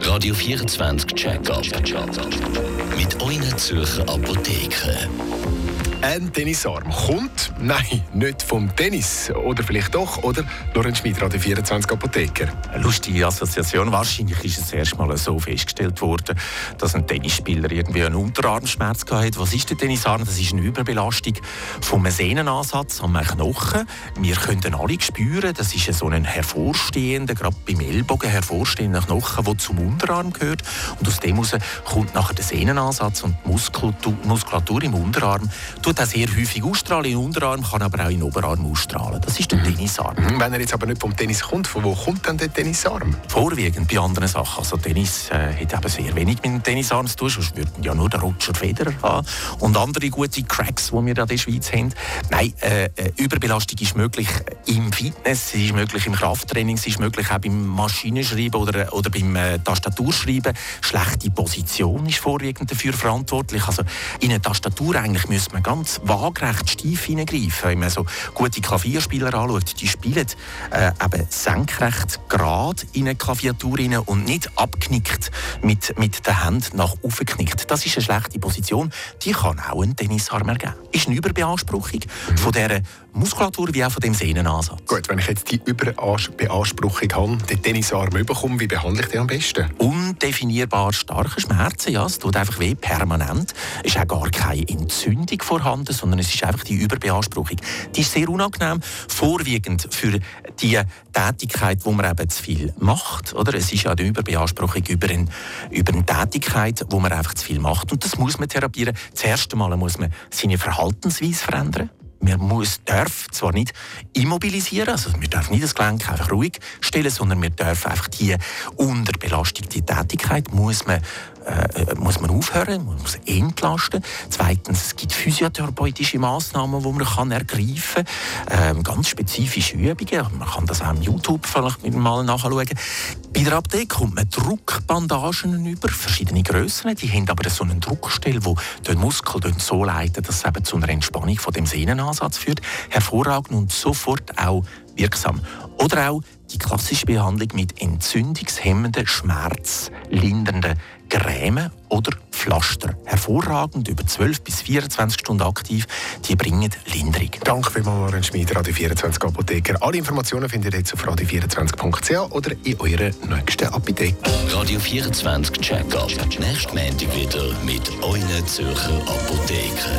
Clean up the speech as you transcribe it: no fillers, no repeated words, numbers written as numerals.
Radio 24 Check-up. Mit euren Zürcher Apotheken. Ein Tennisarm kommt, nein, nicht vom Tennis. Oder vielleicht doch, oder? Lorenz Schmid, Radio 24 Apotheker. Eine lustige Assoziation. Wahrscheinlich ist es erst mal so festgestellt worden, dass ein Tennisspieler irgendwie einen Unterarmschmerz hatte. Was ist der Tennisarm? Das ist eine Überbelastung vom Sehnenansatz am Knochen. Wir können alle spüren, das ist so ein hervorstehender, gerade beim Ellbogen hervorstehender Knochen, der zum Unterarm gehört. Und aus dem heraus kommt nachher der Sehnenansatz und die Muskulatur im Unterarm tut auch sehr häufig ausstrahlen. In den Unterarm kann aber auch in den Oberarm ausstrahlen. Das ist der Tennisarm. Wenn er jetzt aber nicht vom Tennis kommt, von wo kommt dann der Tennisarm? Vorwiegend bei anderen Sachen. Also Tennis hat eben sehr wenig mit dem Tennisarm zu tun, sonst würden ja nur der Roger Federer haben. Und andere gute Cracks, die wir in der Schweiz haben. Nein, Überbelastung ist möglich im Fitness, sie ist möglich im Krafttraining, sie ist möglich auch beim Maschinenschreiben oder beim Tastaturschreiben. Schlechte Position ist vorwiegend dafür verantwortlich. Also in eine Tastatur eigentlich müsste man ganz waagerecht steif hineingreifen. Wenn man so gute Klavierspieler anschaut, die spielen eben senkrecht gerade in eine Klaviatur rein und nicht abknickt mit der Hand nach oben geknickt. Das ist eine schlechte Position. Die kann auch einen Tennisarm ergeben. Ist eine Überbeanspruchung von dieser Muskulatur wie auch von dem Sehnenansatz. Gut, wenn ich jetzt die Überbeanspruchung habe, den Tennisarm bekomme, wie behandle ich den am besten? Undefinierbar starke Schmerzen, ja, es tut einfach weh, permanent. Es ist auch gar keine Entzündung vorhanden, sondern es ist einfach die Überbeanspruchung. Die ist sehr unangenehm, vorwiegend für die Tätigkeit, wo man eben zu viel macht. Oder? Es ist ja eine Überbeanspruchung über eine Tätigkeit, wo man einfach zu viel macht. Und das muss man therapieren. Das erste Mal muss man seine Verhaltensweise verändern. Man darf zwar nicht immobilisieren, also wir dürfen nicht das Gelenk einfach ruhig stellen, sondern wir dürfen einfach die unterbelastete Tätigkeit muss man aufhören, man muss entlasten. Zweitens, es gibt physiotherapeutische Massnahmen, die man ergreifen kann. Ganz spezifische Übungen. Man kann das auch auf YouTube vielleicht mal nachschauen. Bei der Apotheke kommt man Druckbandagen über, verschiedene Grössen. Die haben aber so einen Druckstelle, wo den Muskel so leiten, dass es eben zu einer Entspannung von dem Sehnenansatz führt. Hervorragend und sofort auch wirksam. Oder auch die klassische Behandlung mit entzündungshemmenden, schmerzlindernden Creme oder Pflaster. Hervorragend, über 12 bis 24 Stunden aktiv. Die bringen Linderung. Danke vielmals, Lorenz Schmid, Radio 24 Apotheker. Alle Informationen findet ihr jetzt auf radio24.ch oder in eurer nächsten Apotheke. Radio 24 Check-up. Nächsten Montag wieder mit euren Zürcher Apotheken.